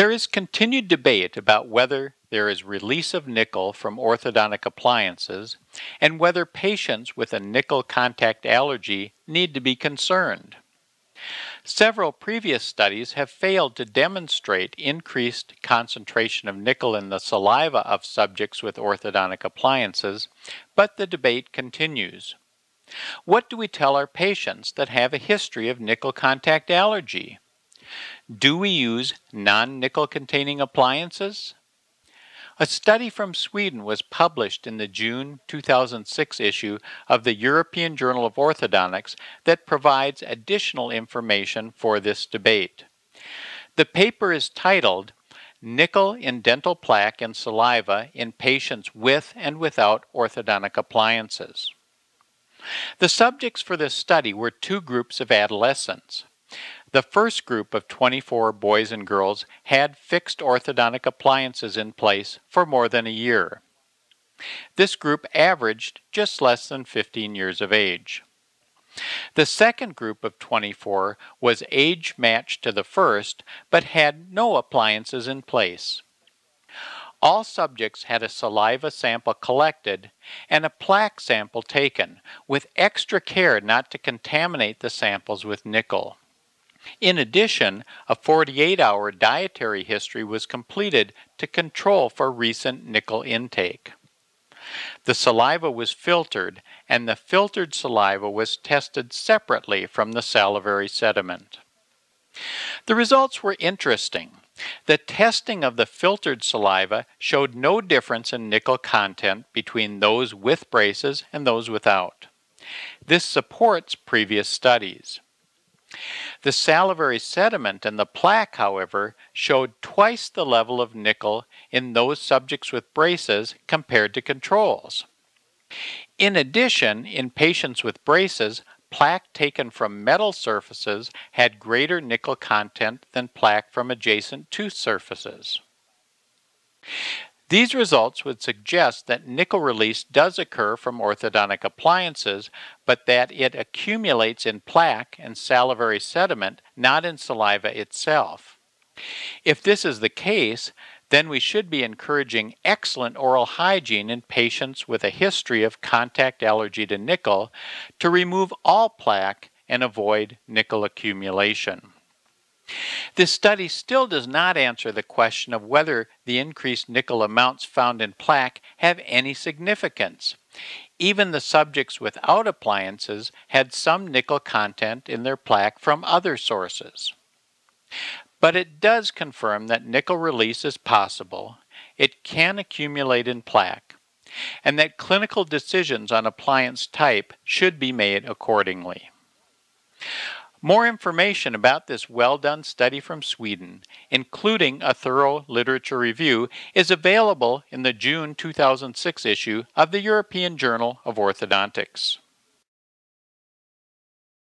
There is continued debate about whether there is release of nickel from orthodontic appliances and whether patients with a nickel contact allergy need to be concerned. Several previous studies have failed to demonstrate increased concentration of nickel in the saliva of subjects with orthodontic appliances, but the debate continues. What do we tell our patients that have a history of nickel contact allergy? Do we use non-nickel containing appliances? A study from Sweden was published in the June 2006 issue of the European Journal of Orthodontics that provides additional information for this debate. The paper is titled Nickel in Dental Plaque and Saliva in Patients with and Without Orthodontic Appliances. The subjects for this study were two groups of adolescents. The first group of 24 boys and girls had fixed orthodontic appliances in place for more than a year. This group averaged just less than 15 years of age. The second group of 24 was age matched to the first, but had no appliances in place. All subjects had a saliva sample collected and a plaque sample taken, with extra care not to contaminate the samples with nickel. In addition, a 48-hour dietary history was completed to control for recent nickel intake. The saliva was filtered, and the filtered saliva was tested separately from the salivary sediment. The results were interesting. The testing of the filtered saliva showed no difference in nickel content between those with braces and those without. This supports previous studies. The salivary sediment and the plaque, however, showed twice the level of nickel in those subjects with braces compared to controls. In addition, in patients with braces, plaque taken from metal surfaces had greater nickel content than plaque from adjacent tooth surfaces. These results would suggest that nickel release does occur from orthodontic appliances, but that it accumulates in plaque and salivary sediment, not in saliva itself. If this is the case, then we should be encouraging excellent oral hygiene in patients with a history of contact allergy to nickel to remove all plaque and avoid nickel accumulation. This study still does not answer the question of whether the increased nickel amounts found in plaque have any significance. Even the subjects without appliances had some nickel content in their plaque from other sources. But it does confirm that nickel release is possible, it can accumulate in plaque, and that clinical decisions on appliance type should be made accordingly. More information about this well-done study from Sweden, including a thorough literature review, is available in the June 2006 issue of the European Journal of Orthodontics.